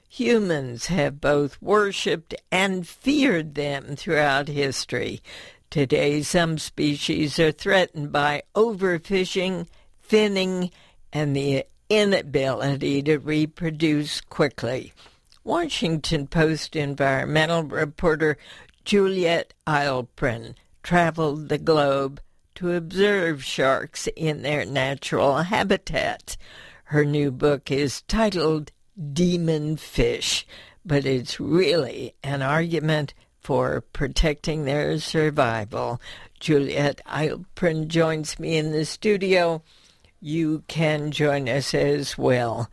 Humans have both worshipped and feared them throughout history. Today, some species are threatened by overfishing, thinning, and the inability to reproduce quickly. Washington Post environmental reporter Juliette Eilperin traveled the globe to observe sharks in their natural habitat. Her new book is titled Demon Fish, but it's really an argument for protecting their survival. Juliette Eilperin joins me in the studio. You can join us as well.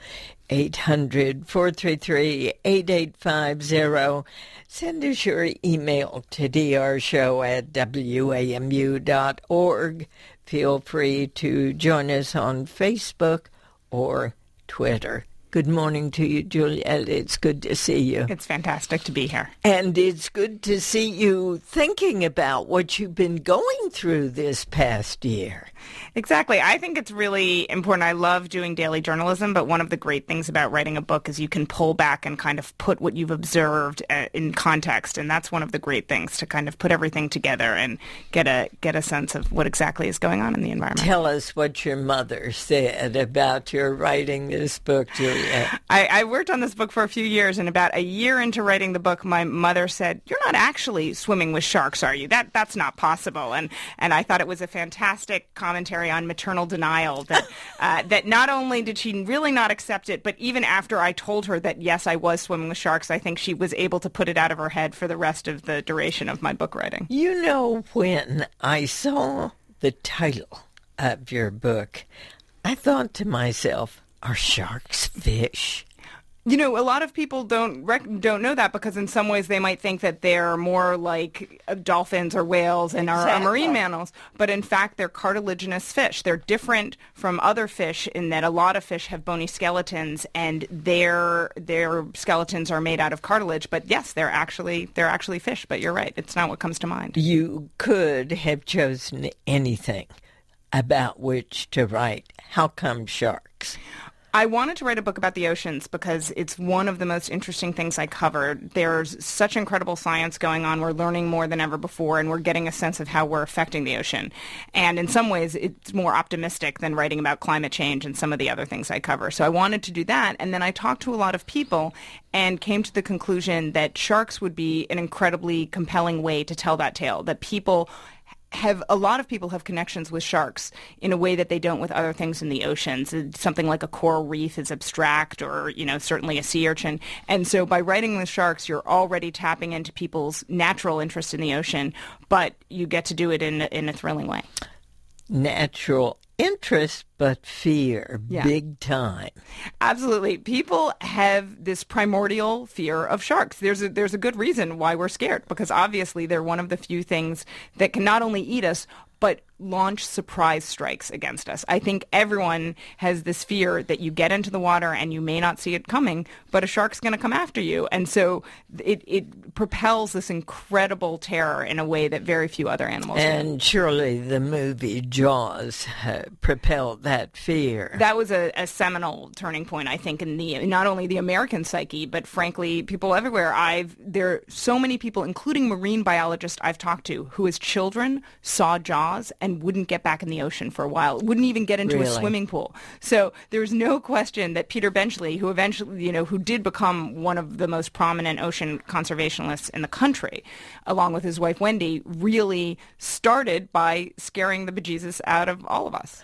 800-433-8850. Send us your email to drshow@wamu.org. Feel free to join us on Facebook or Twitter. Good morning to you, Juliette. It's good to see you. It's fantastic to be here. And it's good to see you thinking about what you've been going through this past year. Exactly. I think it's really important. I love doing daily journalism, but one of the great things about writing a book is you can pull back and kind of put what you've observed in context. And that's one of the great things, to kind of put everything together and get a sense of what exactly is going on in the environment. Tell us what your mother said about your writing this book, Julia. I worked on this book for a few years, and about a year into writing the book, my mother said, "You're not actually swimming with sharks, are you? That's not possible." And I thought it was a fantastic commentary on maternal denial, that that not only did she really not accept it, but even after I told her that, yes, I was swimming with sharks, I think she was able to put it out of her head for the rest of the duration of my book writing. You know, when I saw the title of your book, I thought to myself, are sharks fish? You know, a lot of people don't know that, because in some ways they might think that they're more like dolphins or whales and are marine mammals. But in fact, they're cartilaginous fish. They're different from other fish in that a lot of fish have bony skeletons, and their skeletons are made out of cartilage. But yes, they're actually fish. But you're right; it's not what comes to mind. You could have chosen anything about which to write. How come sharks? I wanted to write a book about the oceans because it's one of the most interesting things I cover. There's such incredible science going on. We're learning more than ever before, and we're getting a sense of how we're affecting the ocean. And in some ways, it's more optimistic than writing about climate change and some of the other things I cover. So I wanted to do that. And then I talked to a lot of people and came to the conclusion that sharks would be an incredibly compelling way to tell that tale, that a lot of people have connections with sharks in a way that they don't with other things in the oceans. Something like a coral reef is abstract, or, certainly a sea urchin. And so by writing with sharks, you're already tapping into people's natural interest in the ocean, but you get to do it in a thrilling way. Natural interest, but fear, big time. Absolutely. People have this primordial fear of sharks. There's a good reason why we're scared, because obviously they're one of the few things that can not only eat us, but launch surprise strikes against us. I think everyone has this fear that you get into the water and you may not see it coming, but a shark's going to come after you. And so it propels this incredible terror in a way that very few other animals do. And surely the movie Jaws propelled that fear. That was a seminal turning point, I think, in not only the American psyche, but frankly, people everywhere. There are so many people, including marine biologists I've talked to, who as children saw Jaws and wouldn't get back in the ocean for a while, wouldn't even get into a swimming pool. So there's no question that Peter Benchley, who eventually, who did become one of the most prominent ocean conservationists in the country, along with his wife Wendy, really started by scaring the bejesus out of all of us.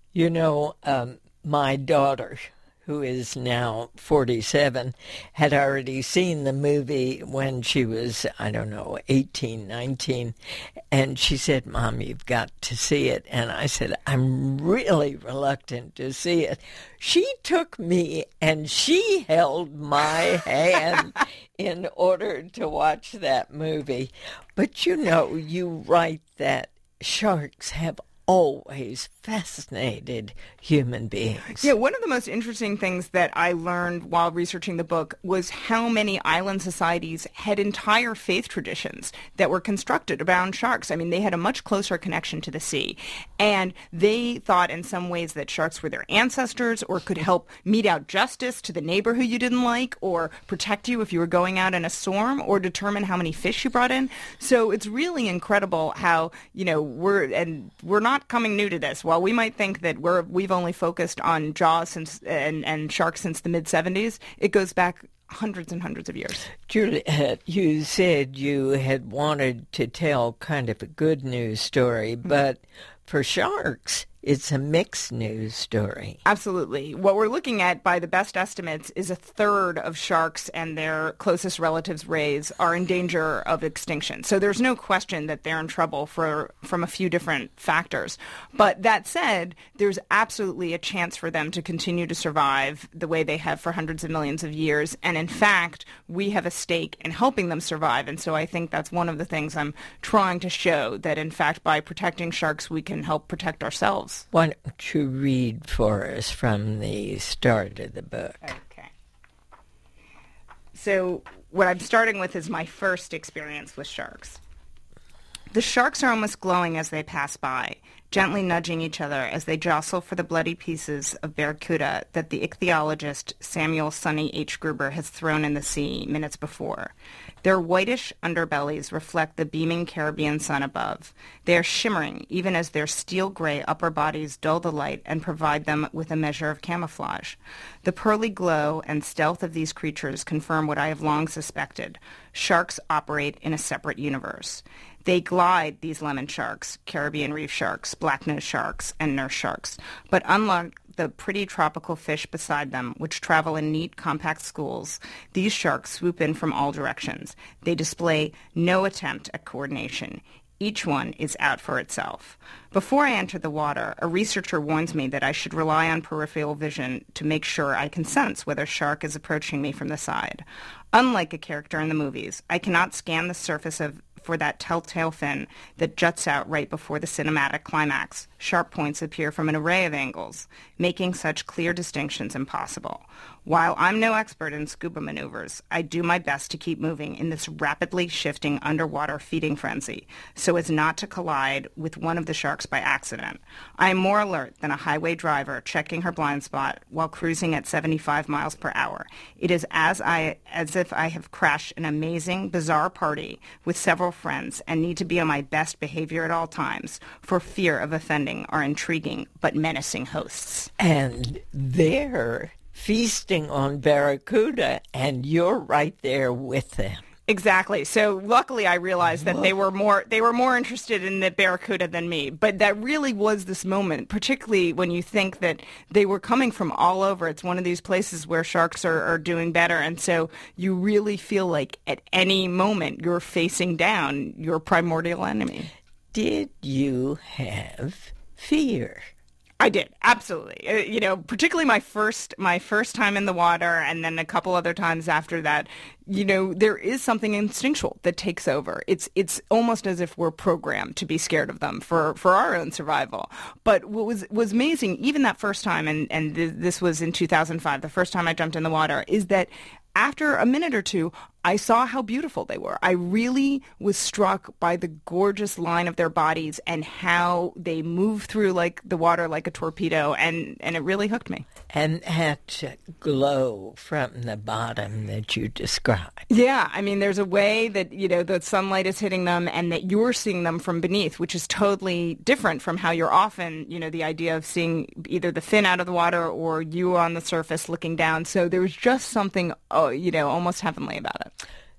My daughter, who is now 47, had already seen the movie when she was, 18, 19. And she said, "Mom, you've got to see it." And I said, "I'm really reluctant to see it." She took me and she held my hand in order to watch that movie. But you write that sharks have always fascinated human beings. Yeah, one of the most interesting things that I learned while researching the book was how many island societies had entire faith traditions that were constructed around sharks. I mean, they had a much closer connection to the sea. And they thought in some ways that sharks were their ancestors or could help mete out justice to the neighbor who you didn't like, or protect you if you were going out in a storm, or determine how many fish you brought in. So it's really incredible how, we're not coming new to this. While we might think that we've only focused on Jaws since and sharks since the mid-'70s, it goes back hundreds and hundreds of years. Juliet, you said you had wanted to tell kind of a good news story, but for sharks, it's a mixed news story. Absolutely. What we're looking at, by the best estimates, is a third of sharks and their closest relatives, rays, are in danger of extinction. So there's no question that they're in trouble from a few different factors. But that said, there's absolutely a chance for them to continue to survive the way they have for hundreds of millions of years. And in fact, we have a stake in helping them survive. And so I think that's one of the things I'm trying to show, that in fact, by protecting sharks, we can help protect ourselves. Why don't you read for us from the start of the book? Okay. So what I'm starting with is my first experience with sharks. The sharks are almost glowing as they pass by, gently nudging each other as they jostle for the bloody pieces of barracuda that the ichthyologist Samuel Sonny H. Gruber has thrown in the sea minutes before. Their whitish underbellies reflect the beaming Caribbean sun above. They are shimmering even as their steel-gray upper bodies dull the light and provide them with a measure of camouflage. The pearly glow and stealth of these creatures confirm what I have long suspected. Sharks operate in a separate universe. They glide, these lemon sharks, Caribbean reef sharks, black-nosed sharks, and nurse sharks. But unlike the pretty tropical fish beside them, which travel in neat, compact schools, these sharks swoop in from all directions. They display no attempt at coordination. Each one is out for itself. Before I enter the water, a researcher warns me that I should rely on peripheral vision to make sure I can sense whether a shark is approaching me from the side. Unlike a character in the movies, I cannot scan the surface for that telltale fin that juts out right before the cinematic climax. Sharp points appear from an array of angles, making such clear distinctions impossible. While I'm no expert in scuba maneuvers, I do my best to keep moving in this rapidly shifting underwater feeding frenzy so as not to collide with one of the sharks by accident. I am more alert than a highway driver checking her blind spot while cruising at 75 miles per hour. It is as if I have crashed an amazing, bizarre party with several friends and need to be on my best behavior at all times for fear of offending our intriguing but menacing hosts. And they're feasting on barracuda, and you're right there with them. Exactly. So luckily I realized that they were more interested in the barracuda than me. But that really was this moment, particularly when you think that they were coming from all over. It's one of these places where sharks are doing better. And so you really feel like at any moment you're facing down your primordial enemy. Did you have fear? I did, absolutely. Particularly my first time in the water, and then a couple other times after that. There is something instinctual that takes over. It's almost as if we're programmed to be scared of them for our own survival. But what was amazing, even that first time, and this was in 2005, the first time I jumped in the water, is that after a minute or two, I saw how beautiful they were. I really was struck by the gorgeous line of their bodies and how they move through the water like a torpedo, and it really hooked me. And that glow from the bottom that you described. Yeah, I mean, there's a way that, the sunlight is hitting them and that you're seeing them from beneath, which is totally different from how you're often, the idea of seeing either the fin out of the water or you on the surface looking down. So there was just something, almost heavenly about it.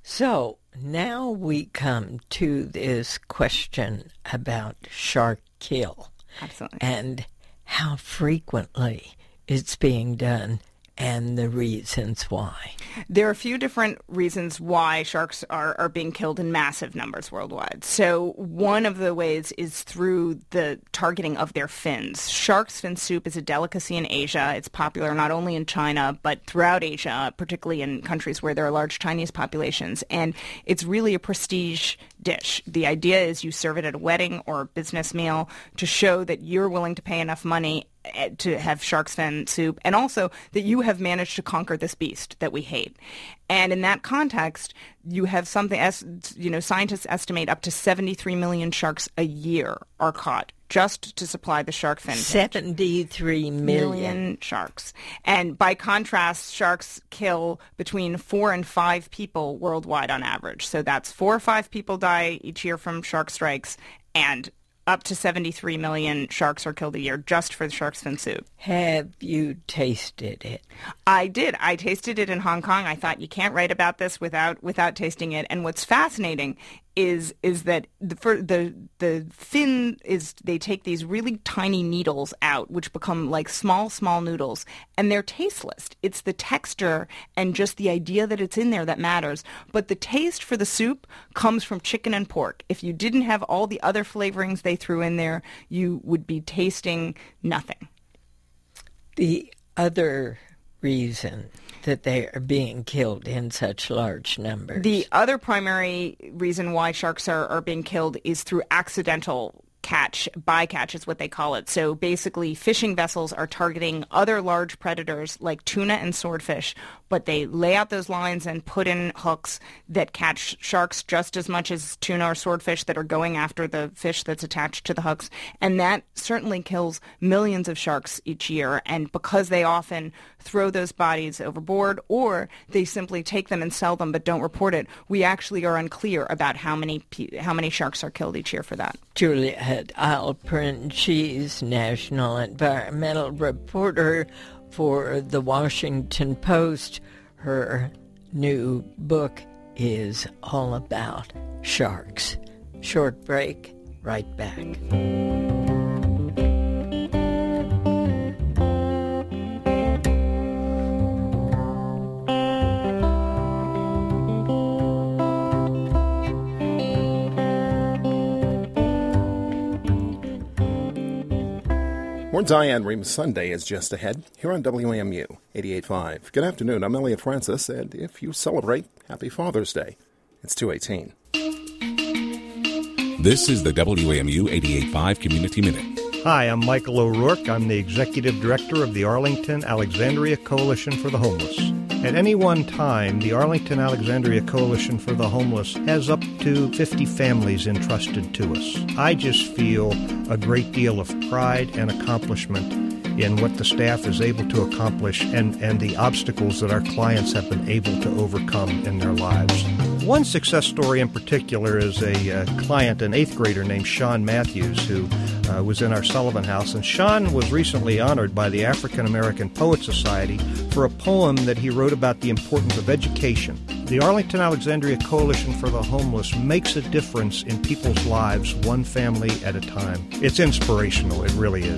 So now we come to this question about shark kill. Absolutely. And how frequently it's being done and the reasons why? There are a few different reasons why sharks are being killed in massive numbers worldwide. So one of the ways is through the targeting of their fins. Shark's fin soup is a delicacy in Asia. It's popular not only in China, but throughout Asia, particularly in countries where there are large Chinese populations. And it's really a prestige dish. The idea is you serve it at a wedding or a business meal to show that you're willing to pay enough money to have shark's fin soup, and also that you have managed to conquer this beast that we hate. And in that context, you have something, as you know, scientists estimate up to 73 million sharks a year are caught just to supply the shark fin. 73 million sharks. And by contrast, sharks kill between 4 and 5 people worldwide on average. So that's 4 or 5 people die each year from shark strikes, and up to 73 million sharks are killed a year just for the shark's fin soup. Have you tasted it? I did. I tasted it in Hong Kong. I thought you can't write about this without tasting it. And what's fascinating is that the fin is, they take these really tiny needles out, which become like small noodles, and they're tasteless. It's the texture and just the idea that it's in there that matters. But the taste for the soup comes from chicken and pork. If you didn't have all the other flavorings they threw in there, you would be tasting nothing. The other reason that they are being killed in such large numbers. The other primary reason why sharks are being killed is through accidental bycatch is what they call it. So basically fishing vessels are targeting other large predators like tuna and swordfish, but they lay out those lines and put in hooks that catch sharks just as much as tuna or swordfish that are going after the fish that's attached to the hooks. And that certainly kills millions of sharks each year. And because they often throw those bodies overboard, or they simply take them and sell them but don't report it, we actually are unclear about how many sharks are killed each year for that. Juliet Eilperin, she's national environmental reporter for The Washington Post. Her new book is all about sharks. Short break, right back. More Diane Rehm Sunday is just ahead here on WAMU 88.5. Good afternoon, I'm Elliot Francis, and if you celebrate, happy Father's Day. It's 2:18. This is the WAMU 88.5 Community Minute. Hi, I'm Michael O'Rourke. I'm the Executive Director of the Arlington Alexandria Coalition for the Homeless. At any one time, the Arlington Alexandria Coalition for the Homeless has up to 50 families entrusted to us. I just feel a great deal of pride and accomplishment in what the staff is able to accomplish and the obstacles that our clients have been able to overcome in their lives. One success story in particular is a client, an 8th grader named Sean Matthews, who was in our Sullivan House. And Sean was recently honored by the African American Poet Society for a poem that he wrote about the importance of education. The Arlington Alexandria Coalition for the Homeless makes a difference in people's lives, one family at a time. It's inspirational, it really is.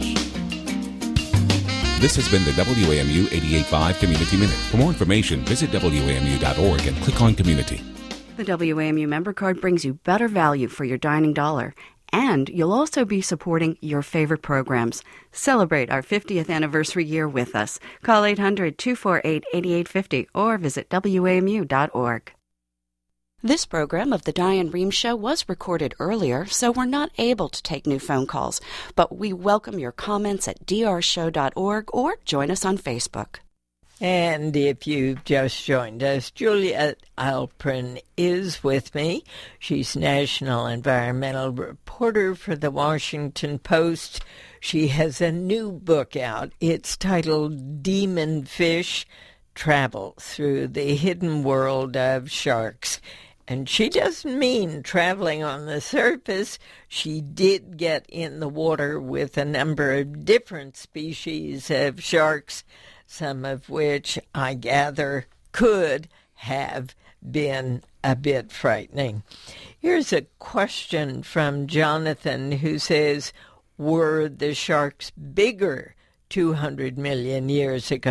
This has been the WAMU 88.5 Community Minute. For more information, visit WAMU.org and click on Community. The WAMU member card brings you better value for your dining dollar. And you'll also be supporting your favorite programs. Celebrate our 50th anniversary year with us. Call 800-248-8850 or visit WAMU.org. This program of The Diane Rehm Show was recorded earlier, so we're not able to take new phone calls. But we welcome your comments at drshow.org or join us on Facebook. And if you've just joined us, Juliet Eilperin is with me. She's national environmental reporter for The Washington Post. She has a new book out. It's titled Demon Fish: Travel Through the Hidden World of Sharks. And she doesn't mean traveling on the surface. She did get in the water with a number of different species of sharks, some of which I gather could have been a bit frightening. Here's a question from Jonathan, who says, were the sharks bigger 200 million years ago?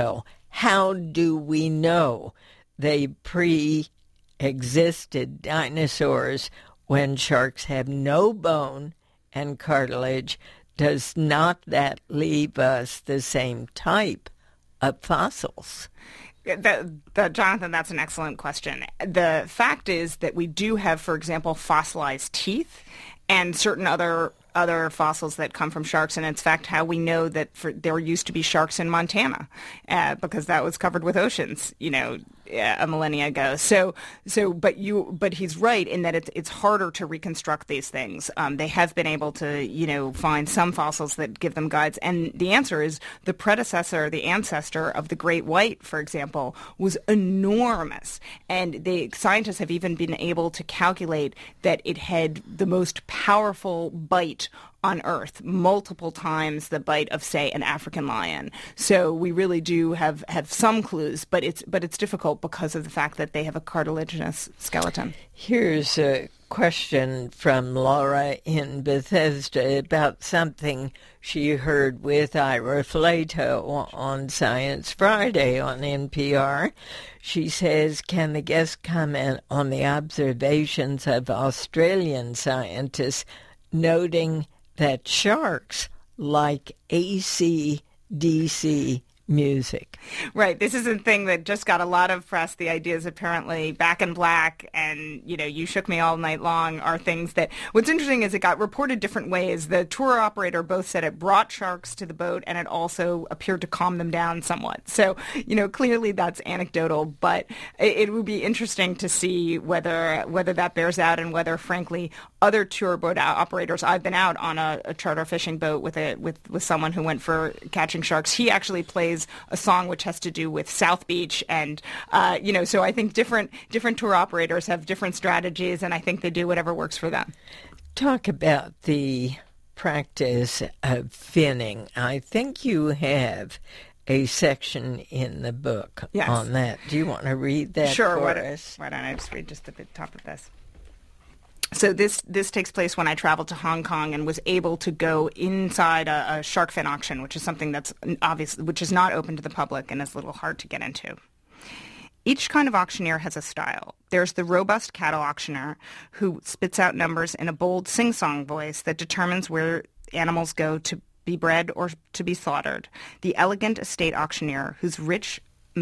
how do we know they pre-existed dinosaurs when sharks have no bone and cartilage? Does not that leave us the same type of fossils? Jonathan, that's an excellent question. The fact is that we do have, for example, fossilized teeth and certain other fossils that come from sharks, and in fact how we know that there used to be sharks in Montana because that was covered with oceans, a millennia ago. But he's right in that it's harder to reconstruct these things. They have been able to, find some fossils that give them guides, and the answer is the ancestor of the great white, for example, was enormous, and the scientists have even been able to calculate that it had the most powerful bite on Earth, multiple times the bite of, say, an African lion. So we really do have some clues, but it's difficult because of the fact that they have a cartilaginous skeleton. Here's a question from Laura in Bethesda about something she heard with Ira Flato on Science Friday on NPR. She says, can the guest comment on the observations of Australian scientists noting that sharks like AC/DC music? Right. This is a thing that just got a lot of press. The ideas apparently Back in Black and, You Shook Me All Night Long are things that, what's interesting is it got reported different ways. The tour operator both said it brought sharks to the boat and it also appeared to calm them down somewhat. So, clearly that's anecdotal, but it would be interesting to see whether that bears out and whether, frankly, other tour boat operators, I've been out on a charter fishing boat with someone who went for catching sharks. He actually plays a song which has to do with South Beach, and so I think different tour operators have different strategies, and I think they do whatever works for them. Talk about the practice of finning. I think you have a section in the book on that. Do you want to read that for us? Why don't I just read just the top of this? So this takes place when I traveled to Hong Kong and was able to go inside a shark fin auction, which is something that's which is not open to the public and is a little hard to get into. Each kind of auctioneer has a style. There's the robust cattle auctioneer who spits out numbers in a bold sing-song voice that determines where animals go to be bred or to be slaughtered. The elegant estate auctioneer whose rich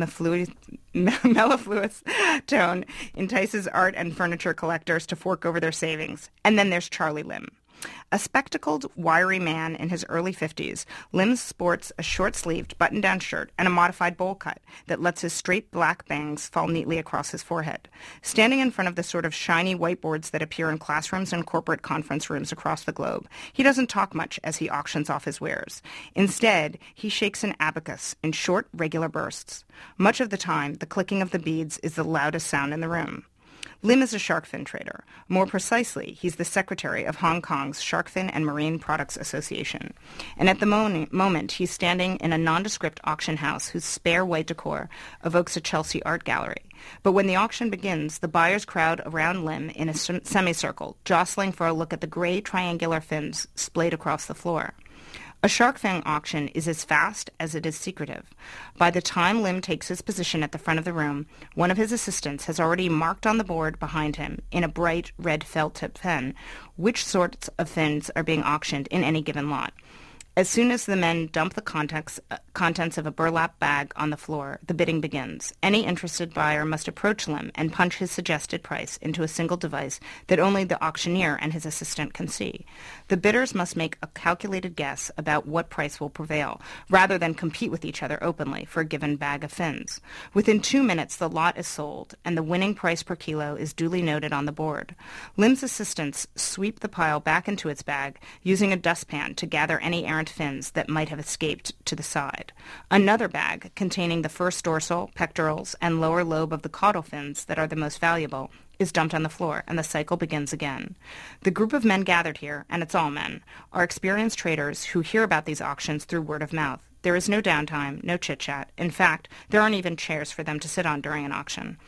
mellifluous tone entices art and furniture collectors to fork over their savings. And then there's Charlie Lim. A spectacled, wiry man in his early 50s, Lim sports a short-sleeved, button-down shirt and a modified bowl cut that lets his straight black bangs fall neatly across his forehead. Standing in front of the sort of shiny whiteboards that appear in classrooms and corporate conference rooms across the globe, he doesn't talk much as he auctions off his wares. Instead, he shakes an abacus in short, regular bursts. Much of the time, the clicking of the beads is the loudest sound in the room. Lim is a shark fin trader. More precisely, he's the secretary of Hong Kong's Shark Fin and Marine Products Association. And at the moment, he's standing in a nondescript auction house whose spare white decor evokes a Chelsea art gallery. But when the auction begins, the buyers crowd around Lim in a semicircle, jostling for a look at the gray triangular fins splayed across the floor. A shark fin auction is as fast as it is secretive. By the time Lim takes his position at the front of the room, one of his assistants has already marked on the board behind him, in a bright red felt-tip pen, which sorts of fins are being auctioned in any given lot. As soon as the men dump the contents of a burlap bag on the floor, the bidding begins. Any interested buyer must approach Lim and punch his suggested price into a single device that only the auctioneer and his assistant can see. The bidders must make a calculated guess about what price will prevail, rather than compete with each other openly for a given bag of fins. Within 2 minutes, the lot is sold, and the winning price per kilo is duly noted on the board. Lim's assistants sweep the pile back into its bag, using a dustpan to gather any errant fins that might have escaped to the side. Another bag, containing the first dorsal, pectorals, and lower lobe of the caudal fins that are the most valuable, is dumped on the floor, and the cycle begins again. The group of men gathered here, and it's all men, are experienced traders who hear about these auctions through word of mouth. There is no downtime, no chit-chat. In fact, there aren't even chairs for them to sit on during an auction.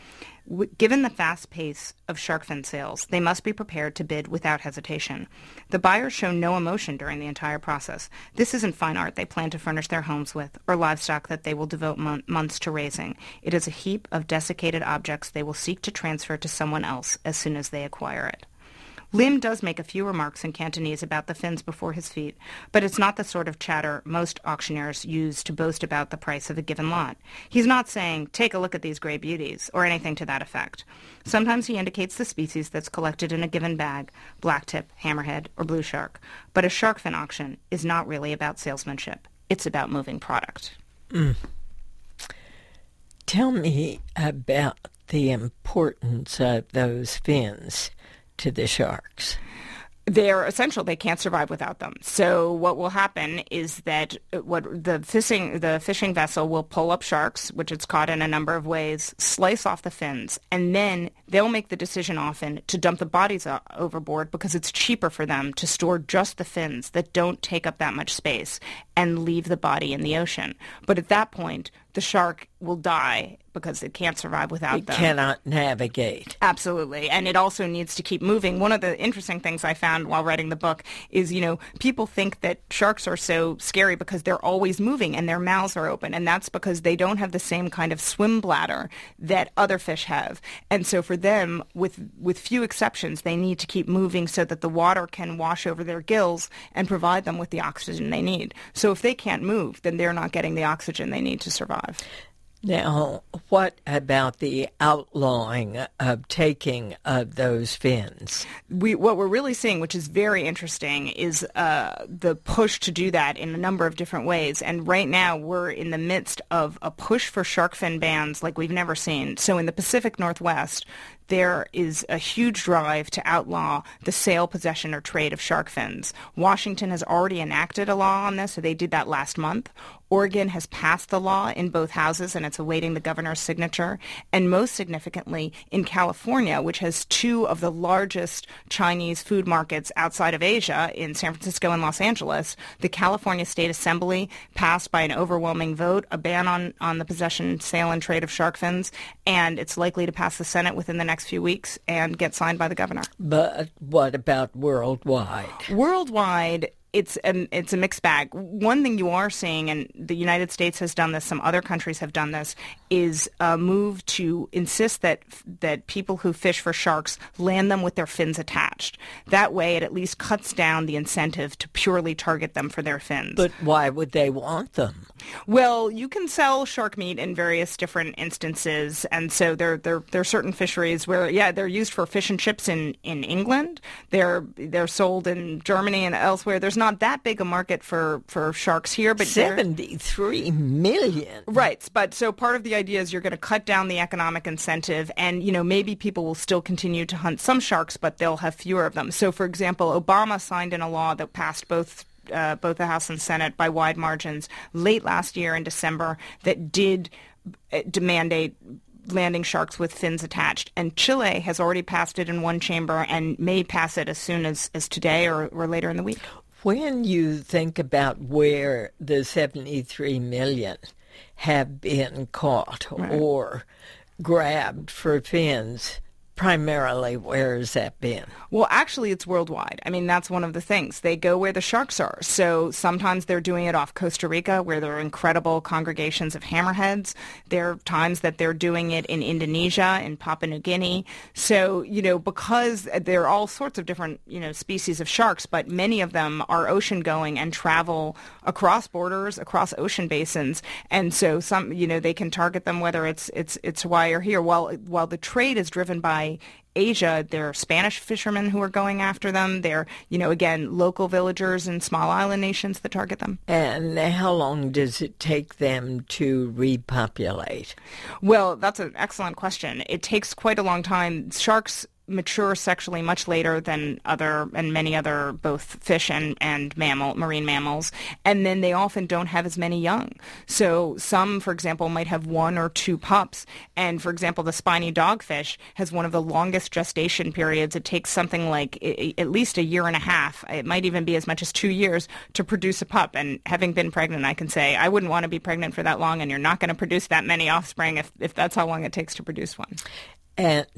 Given the fast pace of shark fin sales, they must be prepared to bid without hesitation. The buyers show no emotion during the entire process. This isn't fine art they plan to furnish their homes with, or livestock that they will devote months to raising. It is a heap of desiccated objects they will seek to transfer to someone else as soon as they acquire it. Lim does make a few remarks in Cantonese about the fins before his feet, but it's not the sort of chatter most auctioneers use to boast about the price of a given lot. He's not saying, "Take a look at these gray beauties," or anything to that effect. Sometimes he indicates the species that's collected in a given bag, blacktip, hammerhead, or blue shark. But a shark fin auction is not really about salesmanship. It's about moving product. Tell me about the importance of those fins to the sharks. They're essential. They can't survive without them. So what will happen is that the fishing vessel will pull up sharks, which it's caught in a number of ways, slice off the fins, and then they'll make the decision often to dump the bodies overboard because it's cheaper for them to store just the fins that don't take up that much space and leave the body in the ocean. But at that point, the shark will die because it can't survive without them. It cannot navigate. Absolutely. And it also needs to keep moving. One of the interesting things I found while writing the book is, people think that sharks are so scary because they're always moving and their mouths are open. And that's because they don't have the same kind of swim bladder that other fish have. And so for them, with few exceptions, they need to keep moving so that the water can wash over their gills and provide them with the oxygen they need. So if they can't move, then they're not getting the oxygen they need to survive. Now, what about the outlawing of taking of those fins? What we're really seeing, which is very interesting, is the push to do that in a number of different ways. And right now, we're in the midst of a push for shark fin bans like we've never seen. So in the Pacific Northwest, there is a huge drive to outlaw the sale, possession, or trade of shark fins. Washington has already enacted a law on this, so they did that last month. Oregon has passed the law in both houses, and it's awaiting the governor's signature. And most significantly, in California, which has two of the largest Chinese food markets outside of Asia, in San Francisco and Los Angeles, the California State Assembly passed by an overwhelming vote a ban on the possession, sale, and trade of shark fins, and it's likely to pass the Senate within the next few weeks and get signed by the governor. But what about worldwide? Worldwide, it's a mixed bag. One thing you are seeing, and the United States has done this, some other countries have done this, is a move to insist that people who fish for sharks land them with their fins attached. That way, it at least cuts down the incentive to purely target them for their fins. But why would they want them? Well, you can sell shark meat in various different instances, and so there are certain fisheries where, they're used for fish and chips in England. They're sold in Germany and elsewhere. There's not that big a market for sharks here, but 73 million. Right, but so part of the idea is you're going to cut down the economic incentive, and maybe people will still continue to hunt some sharks, but they'll have fewer of them. So, for example, Obama signed in a law that passed both the House and Senate by wide margins late last year in December that did mandate landing sharks with fins attached. And Chile has already passed it in one chamber and may pass it as soon as today or later in the week. When you think about where the 73 million have been caught or grabbed for fins, primarily, where has that been? Well, actually, it's worldwide. I mean, that's one of the things. They go where the sharks are. So sometimes they're doing it off Costa Rica, where there are incredible congregations of hammerheads. There are times that they're doing it in Indonesia, in Papua New Guinea. So, because there are all sorts of different, species of sharks, but many of them are ocean-going and travel across borders, across ocean basins. And so some, they can target them whether it's Hawaii or here. While the trade is driven by Asia, there are Spanish fishermen who are going after them. They're, again, local villagers in small island nations that target them. And how long does it take them to repopulate? Well, that's an excellent question. It takes quite a long time. Sharks mature sexually much later than many other both fish and marine mammals, and then they often don't have as many young. So some, for example, might have one or two pups, and for example, the spiny dogfish has one of the longest gestation periods. It takes something like at least a year and a half. It might even be as much as 2 years to produce a pup, and having been pregnant, I can say I wouldn't want to be pregnant for that long, and you're not going to produce that many offspring if that's how long it takes to produce one. And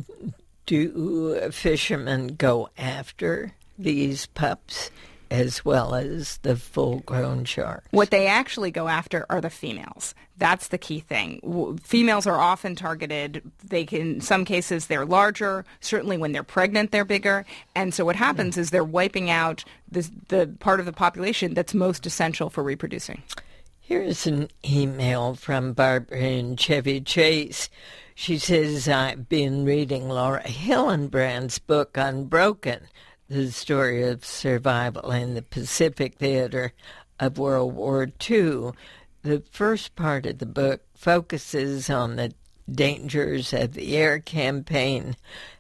do fishermen go after these pups as well as the full-grown sharks? What they actually go after are the females. That's the key thing. Females are often targeted. In some cases, they're larger. Certainly when they're pregnant, they're bigger. And so what happens is they're wiping out the part of the population that's most essential for reproducing. Here's an email from Barbara in Chevy Chase. She says, I've been reading Laura Hillenbrand's book, Unbroken, the story of survival in the Pacific theater of World War II. The first part of the book focuses on the dangers of the air campaign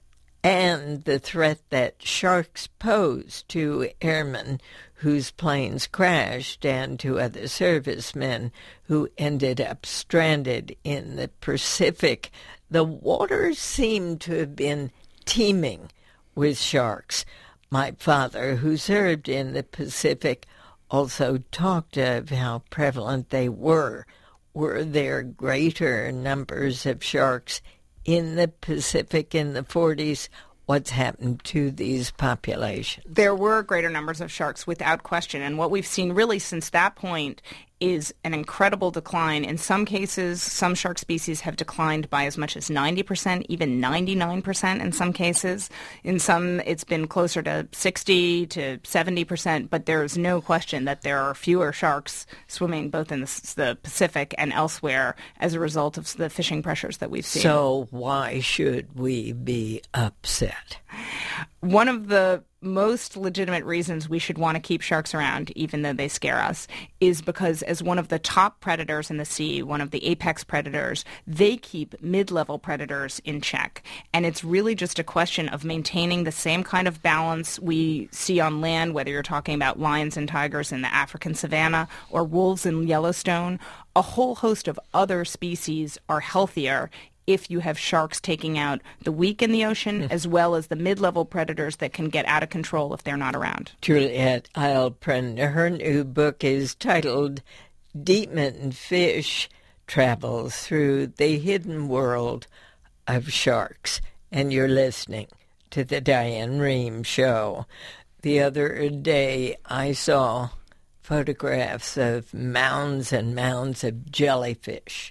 and the threat that sharks pose to airmen whose planes crashed and to other servicemen who ended up stranded in the Pacific. The waters seem to have been teeming with sharks. My father, who served in the Pacific, also talked of how prevalent they were. Were there greater numbers of sharks in the Pacific in the 40s? What's happened to these populations? There were greater numbers of sharks without question. And what we've seen really since that point is an incredible decline. In some cases, some shark species have declined by as much as 90%, even 99% in some cases. In some, it's been closer to 60 to 70%, but there's no question that there are fewer sharks swimming both in the Pacific and elsewhere as a result of the fishing pressures that we've seen. So why should we be upset? One of the most legitimate reasons we should want to keep sharks around, even though they scare us, is because as one of the top predators in the sea, one of the apex predators, they keep mid-level predators in check. And it's really just a question of maintaining the same kind of balance we see on land, whether you're talking about lions and tigers in the African savanna or wolves in Yellowstone. A whole host of other species are healthier if you have sharks taking out the weak in the ocean, as well as the mid-level predators that can get out of control if they're not around. Juliette Eilprin, her new book is titled Demon Fish Travels Through the Hidden World of Sharks. And you're listening to The Diane Rehm Show. The other day I saw photographs of mounds and mounds of jellyfish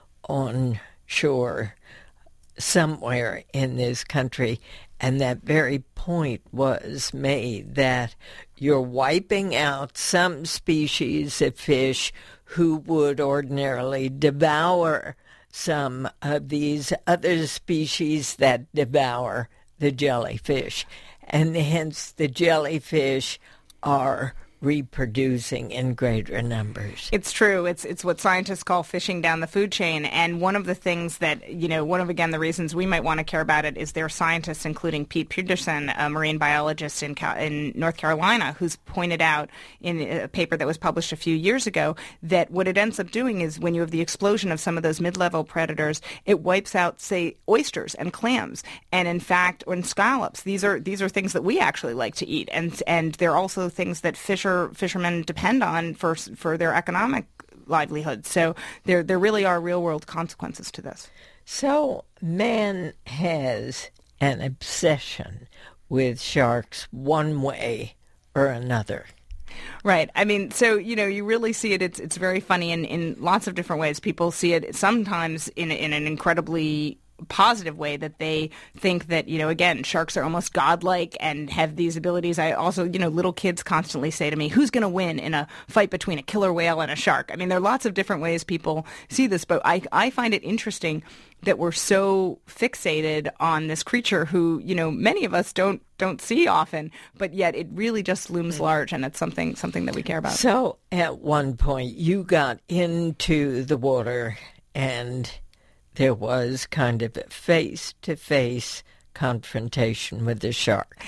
on shore somewhere in this country, and that very point was made that you're wiping out some species of fish who would ordinarily devour some of these other species that devour the jellyfish, and hence the jellyfish are reproducing in greater numbers. It's true. It's what scientists call fishing down the food chain. And one of the things that, again, the reasons we might want to care about it is there are scientists, including Pete Peterson, a marine biologist in North Carolina, who's pointed out in a paper that was published a few years ago that what it ends up doing is when you have the explosion of some of those mid-level predators, it wipes out, say, oysters and clams. And in fact, or in scallops, these are things that we actually like to eat. And they're also things that fishermen depend on for their economic livelihood. So there really are real-world consequences to this. So man has an obsession with sharks one way or another. Right. I mean, so, you really see it. It's very funny in lots of different ways. People see it sometimes in an incredibly positive way, that they think that, again, sharks are almost godlike and have these abilities. I also, little kids constantly say to me, who's going to win in a fight between a killer whale and a shark? I mean, there are lots of different ways people see this, but I find it interesting that we're so fixated on this creature who, many of us don't see often, but yet it really just looms large, and it's something that we care about. So at one point you got into the water and there was kind of a face-to-face confrontation with the shark.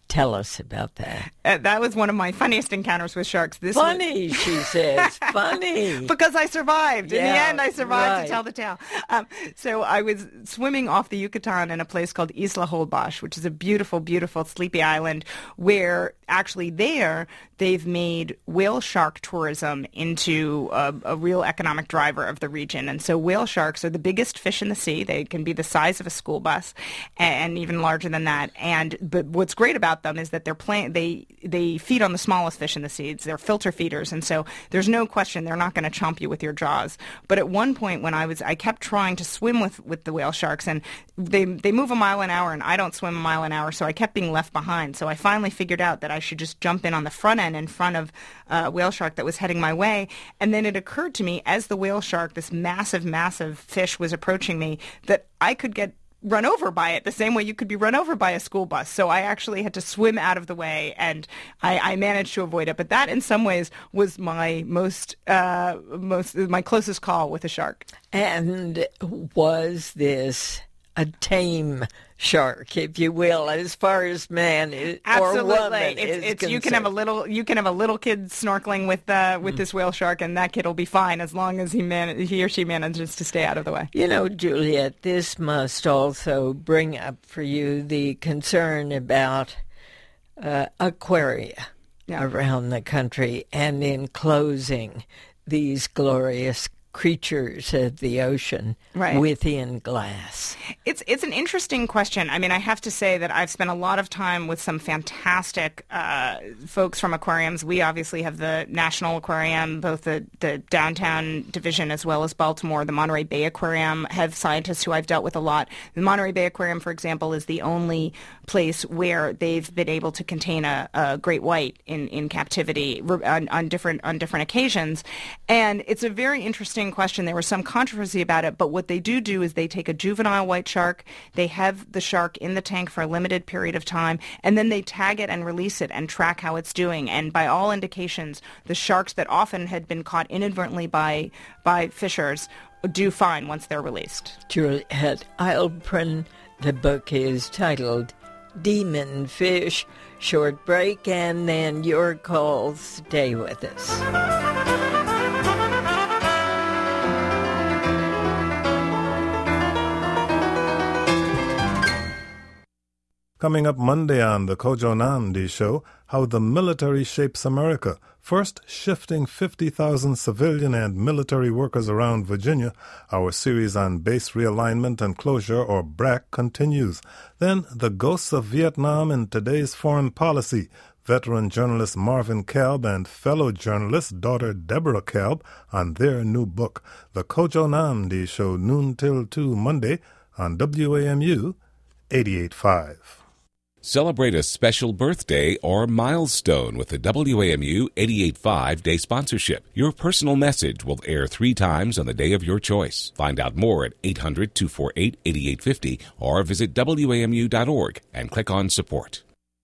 Tell us about that. That was one of my funniest encounters with sharks. Funny, she says. Funny. Because I survived. In the end, I survived right. to tell the tale. So I was swimming off the Yucatan in a place called Isla Holbox, which is a beautiful, beautiful sleepy island where actually there they've made whale shark tourism into a real economic driver of the region. And so whale sharks are the biggest fish in the sea. They can be the size of a school bus and even larger than that. But what's great about them is that they feed on the smallest fish in the sea. They're filter feeders, and so there's no question they're not going to chomp you with your jaws. But at one point when I kept trying to swim with the whale sharks, and they move a mile an hour, and I don't swim a mile an hour, so I kept being left behind. So I finally figured out that I should just jump in on the front end in front of a whale shark that was heading my way. And then it occurred to me as the whale shark, this massive, massive fish, was approaching me, that I could get run over by it the same way you could be run over by a school bus. So I actually had to swim out of the way, and I managed to avoid it. But that in some ways was my my closest call with a shark. And was this a tame shark, if you will, as far as man or woman is concerned? You can have a little kid snorkeling with this whale shark, and that kid will be fine as long as he or she manages to stay out of the way. You know, Juliet, this must also bring up for you the concern about aquaria around the country and enclosing these glorious creatures of the ocean within glass. It's an interesting question. I mean, I have to say that I've spent a lot of time with some fantastic folks from aquariums. We obviously have the National Aquarium, both the downtown division as well as Baltimore. The Monterey Bay Aquarium have scientists who I've dealt with a lot. The Monterey Bay Aquarium, for example, is the only place where they've been able to contain a great white in captivity on different occasions. And it's a very interesting question. There was some controversy about it, but what they do is they take a juvenile white shark, they have the shark in the tank for a limited period of time, and then they tag it and release it and track how it's doing. And by all indications, the sharks that often had been caught inadvertently by fishers do fine once they're released. Juliet Eilperin, the book is titled Demon Fish. Short break, and then your calls. Stay with us. Coming up Monday on the Kojo Nandi Show, how the military shapes America. First, shifting 50,000 civilian and military workers around Virginia. Our series on base realignment and closure, or BRAC, continues. Then, the ghosts of Vietnam in today's foreign policy. Veteran journalist Marvin Kalb and fellow journalist daughter Deborah Kalb on their new book. The Kojo Nandi Show, noon till 2 Monday on WAMU 88.5. Celebrate a special birthday or milestone with the WAMU 88.5 Day Sponsorship. Your personal message will air 3 times on the day of your choice. Find out more at 800-248-8850 or visit WAMU.org and click on Support.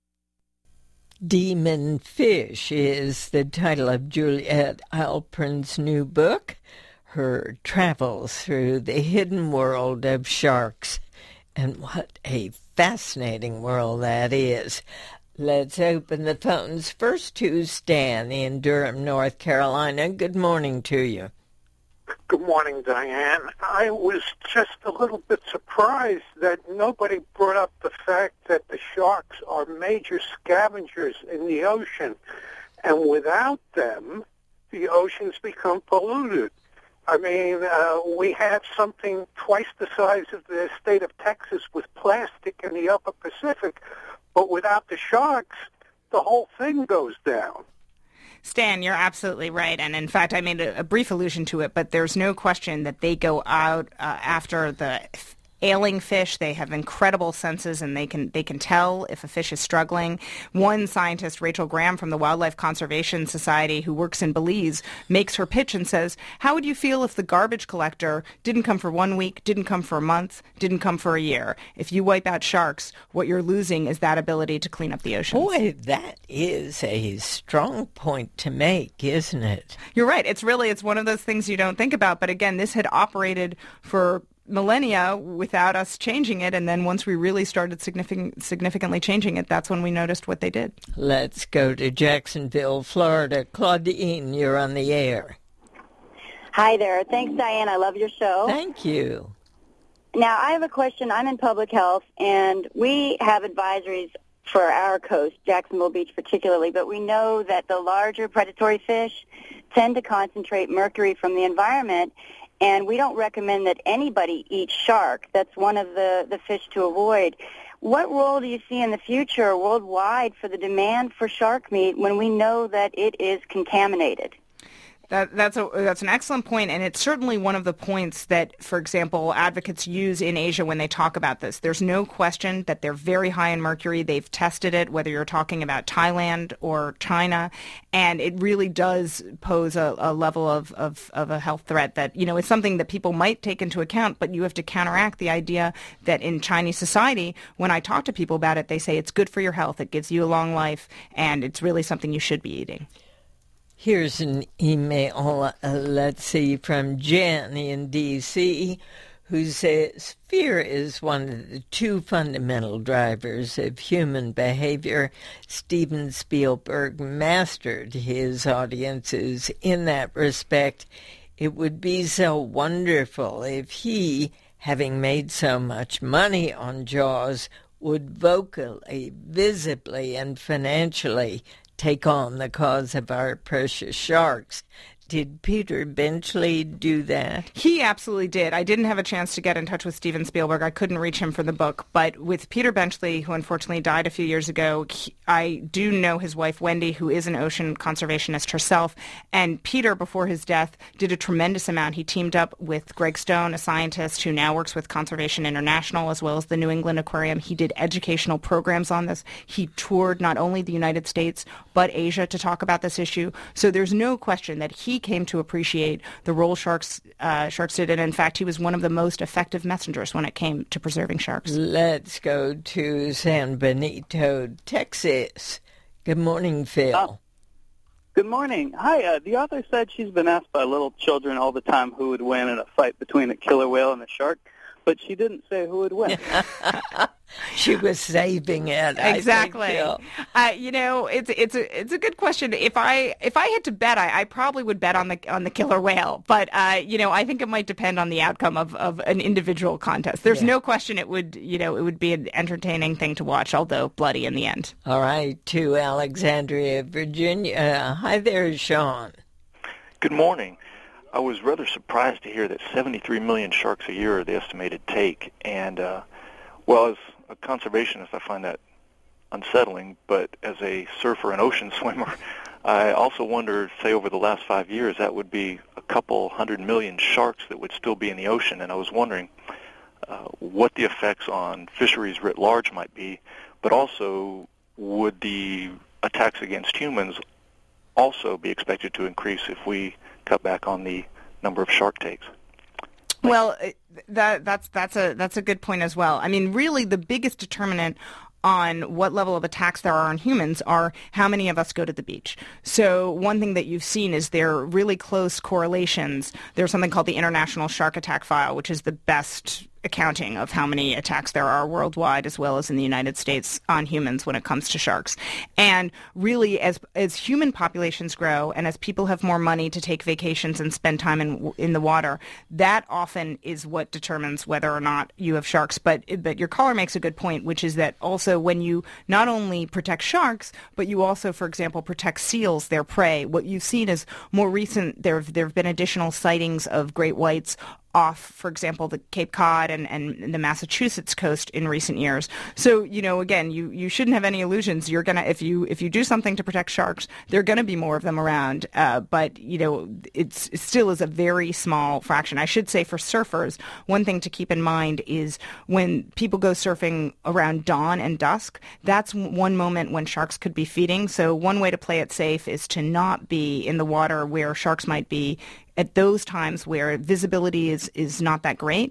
Demon Fish is the title of Juliet Eilperin's new book, her travels through the hidden world of sharks. And what a fascinating world that is. Let's open the phones first to Stan in Durham, North Carolina. Good morning to you. Good morning, Diane. I was just a little bit surprised that nobody brought up the fact that the sharks are major scavengers in the ocean, and without them, the oceans become polluted. I mean, we have something twice the size of the state of Texas with plastic in the upper Pacific, but without the sharks, the whole thing goes down. Stan, you're absolutely right. And in fact, I made a brief allusion to it, but there's no question that they go out after the ailing fish. They have incredible senses, and they can tell if a fish is struggling. One scientist, Rachel Graham from the Wildlife Conservation Society, who works in Belize, makes her pitch and says, how would you feel if the garbage collector didn't come for 1 week, didn't come for a month, didn't come for a year? If you wipe out sharks, what you're losing is that ability to clean up the oceans. Boy, that is a strong point to make, isn't it? You're right. It's one of those things you don't think about. But again, this had operated for millennia without us changing it. And then once we really started significantly changing it, that's when we noticed what they did. Let's go to Jacksonville, Florida. Claudine, you're on the air. Hi there. Thanks, Diane. I love your show. Thank you. Now, I have a question. I'm in public health, and we have advisories for our coast, Jacksonville Beach particularly, but we know that the larger predatory fish tend to concentrate mercury from the environment, and we don't recommend that anybody eat shark. That's one of the fish to avoid. What role do you see in the future worldwide for the demand for shark meat when we know that it is contaminated? That's an excellent point, and it's certainly one of the points that, for example, advocates use in Asia when they talk about this. There's no question that they're very high in mercury. They've tested it, whether you're talking about Thailand or China, and it really does pose a level of a health threat that, is something that people might take into account, but you have to counteract the idea that in Chinese society, when I talk to people about it, they say it's good for your health, it gives you a long life, and it's really something you should be eating. Here's an email, let's see, from Jen in D.C., who says, fear is one of the two fundamental drivers of human behavior. Steven Spielberg mastered his audiences in that respect. It would be so wonderful if he, having made so much money on Jaws, would vocally, visibly, and financially take on the cause of our precious sharks. Did Peter Benchley do that? He absolutely did. I didn't have a chance to get in touch with Steven Spielberg. I couldn't reach him for the book. But with Peter Benchley, who unfortunately died a few years ago, I do know his wife, Wendy, who is an ocean conservationist herself. And Peter, before his death, did a tremendous amount. He teamed up with Greg Stone, a scientist who now works with Conservation International, as well as the New England Aquarium. He did educational programs on this. He toured not only the United States, but Asia to talk about this issue. So there's no question that he came to appreciate the role sharks did, and in fact, he was one of the most effective messengers when it came to preserving sharks. Let's go to San Benito, Texas. Good morning, Phil. Good morning. Hi. The author said she's been asked by little children all the time who would win in a fight between a killer whale and a shark, but she didn't say who would win. She was saving it. Exactly. I think, it's a good question. If I had to bet, I probably would bet on the killer whale. But I think it might depend on the outcome of an individual contest. There's no question it would be an entertaining thing to watch, although bloody in the end. All right, to Alexandria, Virginia. Hi there, Sean. Good morning. I was rather surprised to hear that 73 million sharks a year are the estimated take. And, as a conservationist, I find that unsettling. But as a surfer and ocean swimmer, I also wonder, say, over the last 5 years, that would be a couple 100 million sharks that would still be in the ocean. And I was wondering what the effects on fisheries writ large might be, but also would the attacks against humans also be expected to increase if we cut back on the number of shark takes? Well, that's a good point as well. I mean, really, the biggest determinant on what level of attacks there are on humans are how many of us go to the beach. So one thing that you've seen is there are really close correlations. There's something called the International Shark Attack File, which is the best accounting of how many attacks there are worldwide as well as in the United States on humans when it comes to sharks. And really, as human populations grow and as people have more money to take vacations and spend time in the water, that often is what determines whether or not you have sharks. But your caller makes a good point, which is that also when you not only protect sharks, but you also, for example, protect seals, their prey. What you've seen is more recent, there have been additional sightings of great whites off, for example, the Cape Cod and the Massachusetts coast in recent years. So, again, you shouldn't have any illusions. You're gonna, if you do something to protect sharks, there are going to be more of them around. But it still is a very small fraction. I should say for surfers, one thing to keep in mind is when people go surfing around dawn and dusk, that's one moment when sharks could be feeding. So one way to play it safe is to not be in the water where sharks might be at those times where visibility is not that great,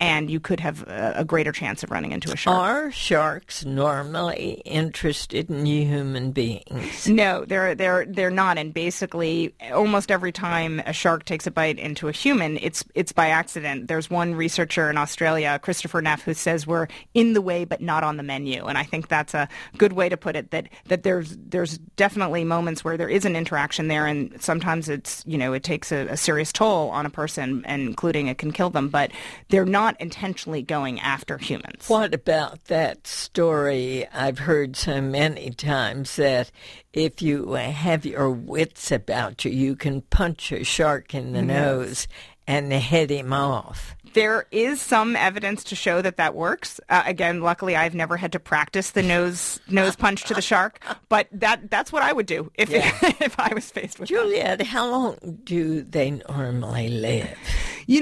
and you could have a greater chance of running into a shark. Are sharks normally interested in human beings? No, they're not. And basically, almost every time a shark takes a bite into a human, it's by accident. There's one researcher in Australia, Christopher Neff, who says we're in the way but not on the menu. And I think that's a good way to put it. That there's definitely moments where there is an interaction there, and sometimes it's it takes a serious toll on a person, and including it can kill them. But they're not intentionally going after humans. What about that story I've heard so many times that if you have your wits about you, you can punch a shark in the nose and head him off? There is some evidence to show that works. Again, luckily, I've never had to practice the nose punch to the shark, but that's what I would do if if I was faced with Juliet, how long do they normally live? We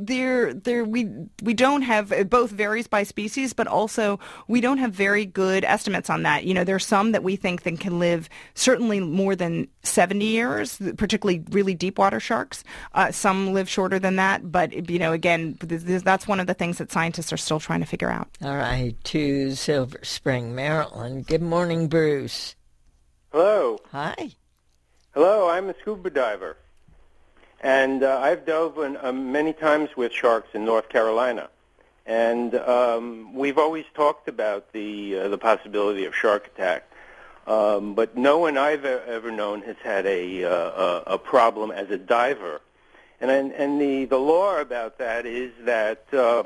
don't have, both varies by species, but also we don't have very good estimates on that. There's some that we think that can live certainly more than 70 years, particularly really deep water sharks. Some live shorter than that, but again, that's one of the things that scientists are still trying to figure out. All right, to Silver Spring, Maryland. Good morning, Bruce. Hello. Hi. Hello, I'm a scuba diver, and I've dove many times with sharks in North Carolina, and we've always talked about the possibility of shark attack, but no one I've ever known has had a problem as a diver. And the law about that is that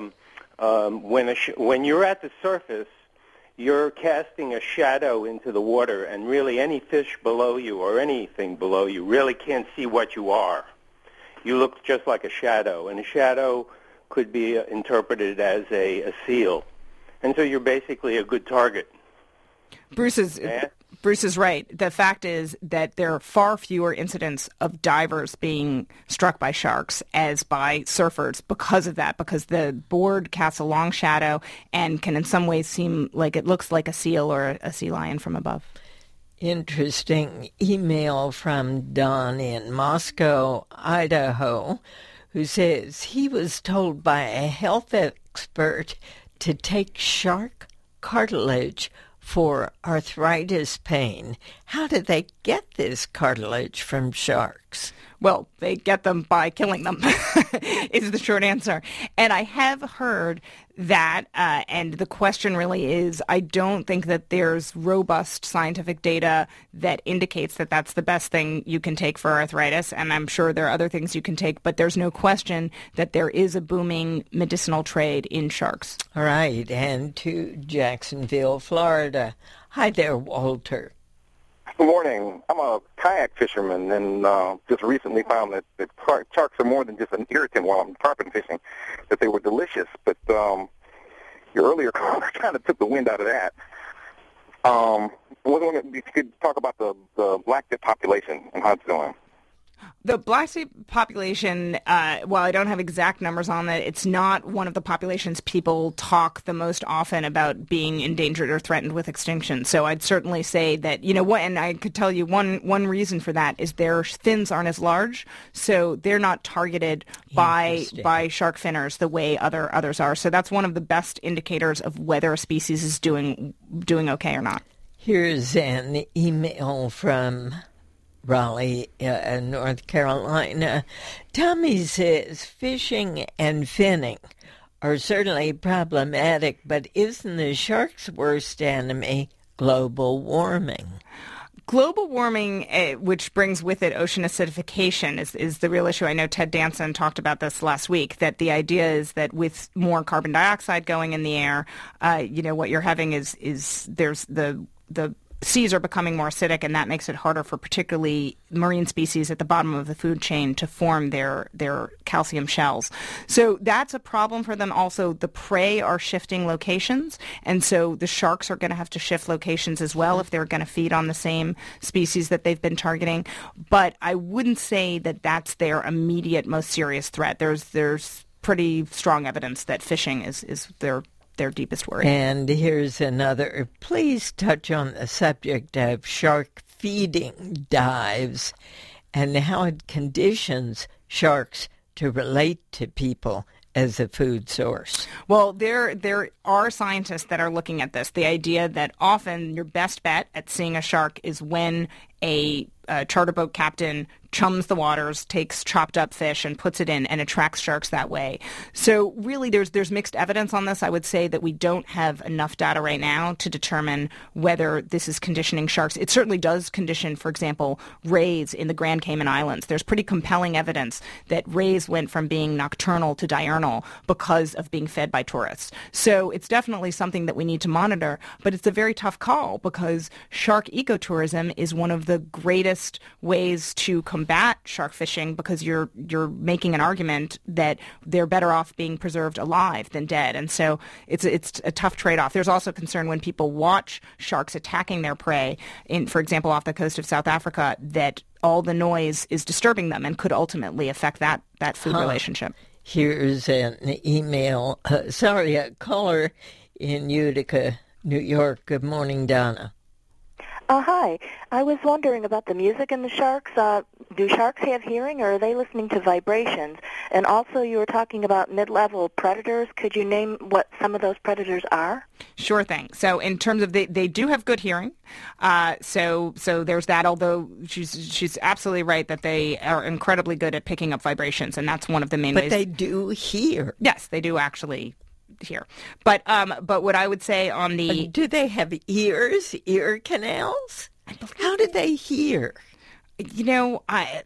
when you're at the surface, you're casting a shadow into the water, and really any fish below you or anything below you really can't see what you are. You look just like a shadow, and a shadow could be interpreted as a seal. And so you're basically a good target. Bruce is right. The fact is that there are far fewer incidents of divers being struck by sharks as by surfers because of that, because the board casts a long shadow and can in some ways seem like it looks like a seal or a sea lion from above. Interesting email from Don in Moscow, Idaho, who says he was told by a health expert to take shark cartilage for arthritis pain. How do they get this cartilage from sharks? Well, they get them by killing them, is the short answer. And I have heard that, and the question really is, I don't think that there's robust scientific data that indicates that that's the best thing you can take for arthritis, and I'm sure there are other things you can take, but there's no question that there is a booming medicinal trade in sharks. All right, and to Jacksonville, Florida. Hi there, Walter. Good morning. I'm a kayak fisherman, and just recently found that sharks are more than just an irritant while I'm tarpon fishing, that they were delicious. But your earlier caller kind of took the wind out of that. I was wondering if you could talk about the black-tip population and how it's doing. The black-tip population, while I don't have exact numbers on that, it's not one of the populations people talk the most often about being endangered or threatened with extinction. So I'd certainly say that, and I could tell you one reason for that is their fins aren't as large, so they're not targeted by shark finners the way others are. So that's one of the best indicators of whether a species is doing okay or not. Here's an email from Raleigh, North Carolina. Tommy says fishing and finning are certainly problematic, but isn't the shark's worst enemy global warming? Global warming, which brings with it ocean acidification, is the real issue. I know Ted Danson talked about this last week, that the idea is that with more carbon dioxide going in the air, what you're having is there's the seas are becoming more acidic, and that makes it harder for particularly marine species at the bottom of the food chain to form their calcium shells. So that's a problem for them. Also, the prey are shifting locations, and so the sharks are going to have to shift locations as well if they're going to feed on the same species that they've been targeting. But I wouldn't say that that's their immediate most serious threat. There's pretty strong evidence that fishing is their deepest worry. And here's another. Please touch on the subject of shark feeding dives and how it conditions sharks to relate to people as a food source? Well, there are scientists that are looking at this. The idea that often your best bet at seeing a shark is when a charter boat captain chums the waters, takes chopped up fish and puts it in and attracts sharks that way. So really there's mixed evidence on this. I would say that we don't have enough data right now to determine whether this is conditioning sharks. It certainly does condition, for example, rays in the Grand Cayman Islands. There's pretty compelling evidence that rays went from being nocturnal to diurnal because of being fed by tourists. So it's definitely something that we need to monitor, but it's a very tough call because shark ecotourism is one of the greatest ways to combat shark fishing because you're making an argument that they're better off being preserved alive than dead. And so it's a tough trade-off. There's also concern when people watch sharks attacking their prey, for example, off the coast of South Africa, that all the noise is disturbing them and could ultimately affect that food relationship. Here's an email. A caller in Utica, New York. Good morning, Donna. Hi. I was wondering about the music in the sharks. Do sharks have hearing, or are they listening to vibrations? And also, you were talking about mid-level predators. Could you name what some of those predators are? Sure thing. So in terms of they do have good hearing. So there's that, although she's absolutely right that they are incredibly good at picking up vibrations, and that's one of the main ways. But they do hear. Yes, they do actually hear. But what I would say on the... Do they have ear canals? How do they hear? You know,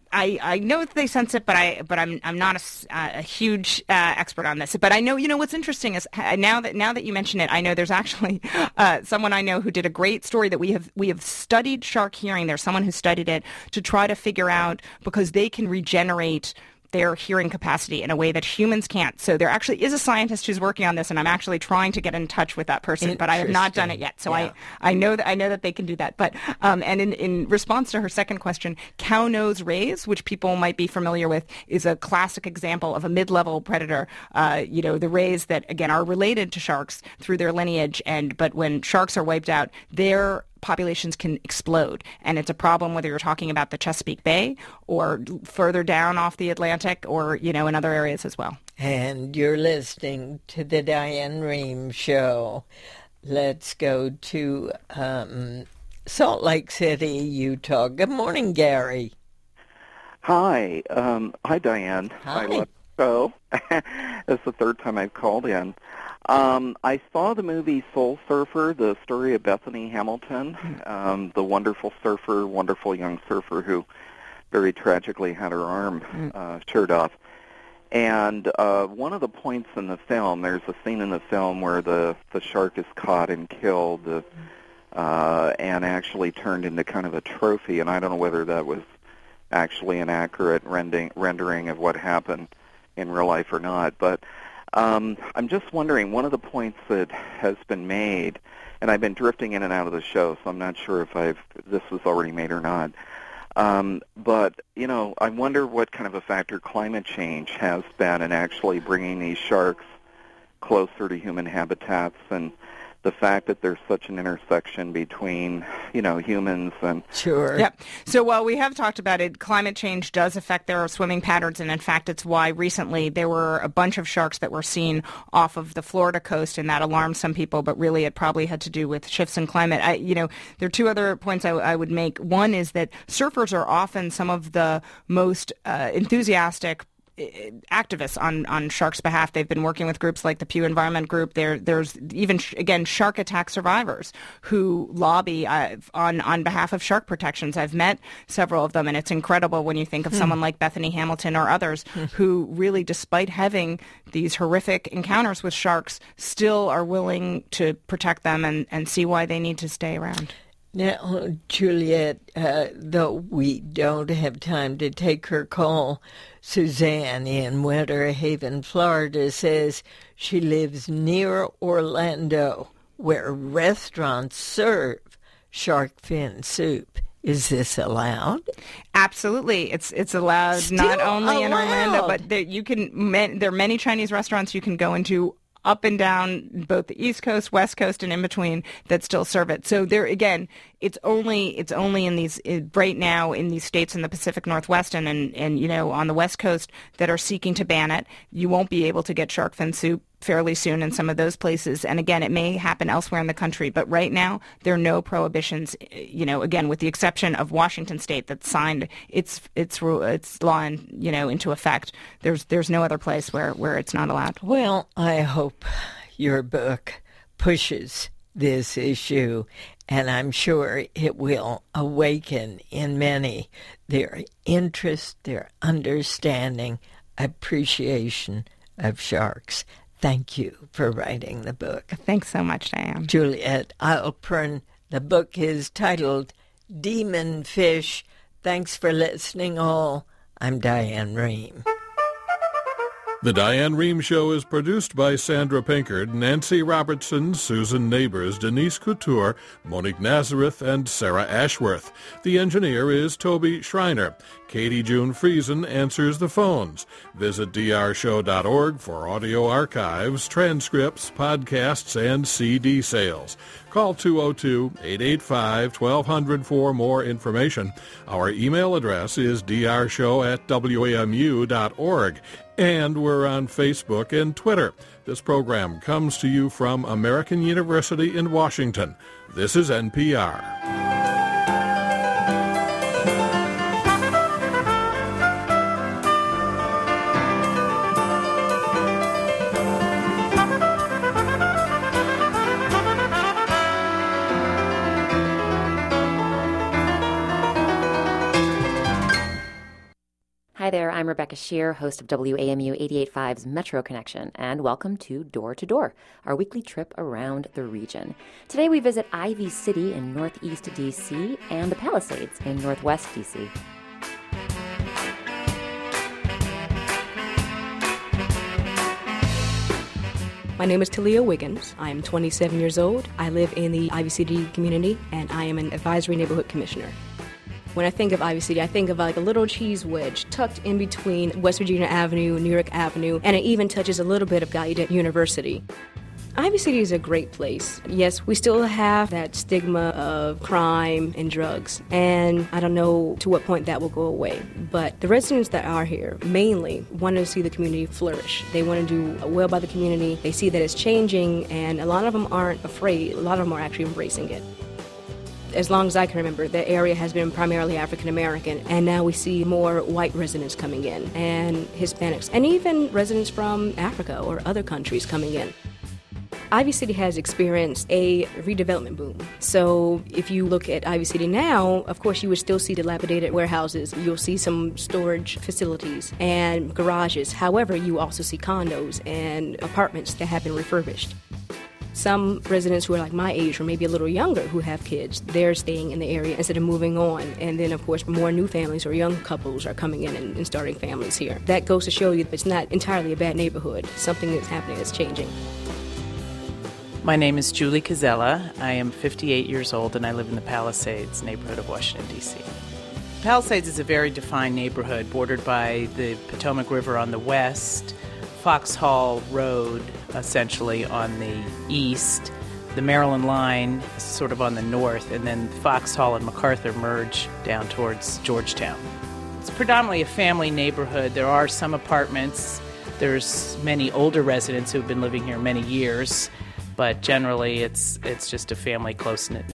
I know that they sense it, but I'm not a huge expert on this. But I know, what's interesting is now that you mention it, I know there's actually someone I know who did a great story that we have studied shark hearing. There's someone who studied it to try to figure out, because they can regenerate their hearing capacity in a way that humans can't. So there actually is a scientist who's working on this, and I'm actually trying to get in touch with that person, but I have not done it yet. So yeah. I know that they can do that. But and in response to her second question, cow nose rays, which people might be familiar with, is a classic example of a mid-level predator. The rays that again are related to sharks through their lineage, but when sharks are wiped out, their populations can explode, and it's a problem whether you're talking about the Chesapeake Bay or further down off the Atlantic or in other areas as well. And you're listening to the Diane Rehm Show. Let's go to Salt Lake City, Utah. Good morning, Gary. Hi. Hi, Diane. Hi. I love the show. It's the third time I've called in. I saw the movie Soul Surfer, the story of Bethany Hamilton, the wonderful young surfer who very tragically had her arm sheared off. And one of the points in the film, there's a scene in the film where the shark is caught and killed and actually turned into kind of a trophy, and I don't know whether that was actually an accurate rendering of what happened in real life or not, but I'm just wondering, one of the points that has been made, and I've been drifting in and out of the show, so I'm not sure if this was already made or not, but, I wonder what kind of a factor climate change has been in actually bringing these sharks closer to human habitats, and the fact that there's such an intersection between, humans and... Sure. Yep. So while we have talked about it, climate change does affect their swimming patterns, and in fact, it's why recently there were a bunch of sharks that were seen off of the Florida coast, and that alarmed some people, but really it probably had to do with shifts in climate. There are two other points I would make. One is that surfers are often some of the most enthusiastic activists on sharks' behalf. They've been working with groups like the Pew Environment Group. There's even, again, shark attack survivors who lobby on behalf of shark protections. I've met several of them, and it's incredible when you think of someone like Bethany Hamilton or others who really, despite having these horrific encounters with sharks, still are willing to protect them and see why they need to stay around. Now, Juliet, though we don't have time to take her call, Suzanne in Winter Haven, Florida, says she lives near Orlando, where restaurants serve shark fin soup. Is this allowed? Absolutely, it's allowed. Still not only allowed. In Orlando, but there are many Chinese restaurants you can go into up and down both the East Coast, West Coast, and in between that still serve it. So there again, it's only in these right now in these states in the Pacific Northwest and on the West Coast that are seeking to ban it. You won't be able to get shark fin soup fairly soon in some of those places. And again, it may happen elsewhere in the country, but right now there are no prohibitions, again, with the exception of Washington State that signed its law into effect. There's no other place where it's not allowed. Well, I hope your book pushes this issue, and I'm sure it will awaken in many their interest, their understanding, appreciation of sharks. Thank you for writing the book. Thanks so much, Diane. Juliet Eilperin. The book is titled Demon Fish. Thanks for listening, all. I'm Diane Rehm. The Diane Rehm Show is produced by Sandra Pinkard, Nancy Robertson, Susan Neighbors, Denise Couture, Monique Nazareth, and Sarah Ashworth. The engineer is Toby Schreiner. Katie June Friesen answers the phones. Visit drshow.org for audio archives, transcripts, podcasts, and CD sales. Call 202-885-1200 for more information. Our email address is drshow@wamu.org. And we're on Facebook and Twitter. This program comes to you from American University in Washington. This is NPR. Hi there, I'm Rebecca Shear, host of WAMU 88.5's Metro Connection, and welcome to Door to Door, our weekly trip around the region. Today we visit Ivy City in northeast D.C. and the Palisades in northwest D.C. My name is Talia Wiggins. I am 27 years old. I live in the Ivy City community, and I am an advisory neighborhood commissioner. When I think of Ivy City, I think of like a little cheese wedge tucked in between West Virginia Avenue, New York Avenue, and it even touches a little bit of Gallaudet University. Ivy City is a great place. Yes, we still have that stigma of crime and drugs, and I don't know to what point that will go away. But the residents that are here mainly want to see the community flourish. They want to do well by the community. They see that it's changing, and a lot of them aren't afraid. A lot of them are actually embracing it. As long as I can remember, the area has been primarily African American, and now we see more white residents coming in, and Hispanics, and even residents from Africa or other countries coming in. Ivy City has experienced a redevelopment boom. So if you look at Ivy City now, of course you would still see dilapidated warehouses. You'll see some storage facilities and garages. However, you also see condos and apartments that have been refurbished. Some residents who are like my age or maybe a little younger who have kids, they're staying in the area instead of moving on. And then, of course, more new families or young couples are coming in and starting families here. That goes to show you that it's not entirely a bad neighborhood. Something that's happening that's changing. My name is Julie Cazella. I am 58 years old, and I live in the Palisades neighborhood of Washington, D.C. Palisades is a very defined neighborhood bordered by the Potomac River on the west, Foxhall Road, essentially, on the east, the Maryland line sort of on the north, and then Foxhall and MacArthur merge down towards Georgetown. It's predominantly a family neighborhood. There are some apartments. There's many older residents who've been living here many years, but generally it's just a family close-knit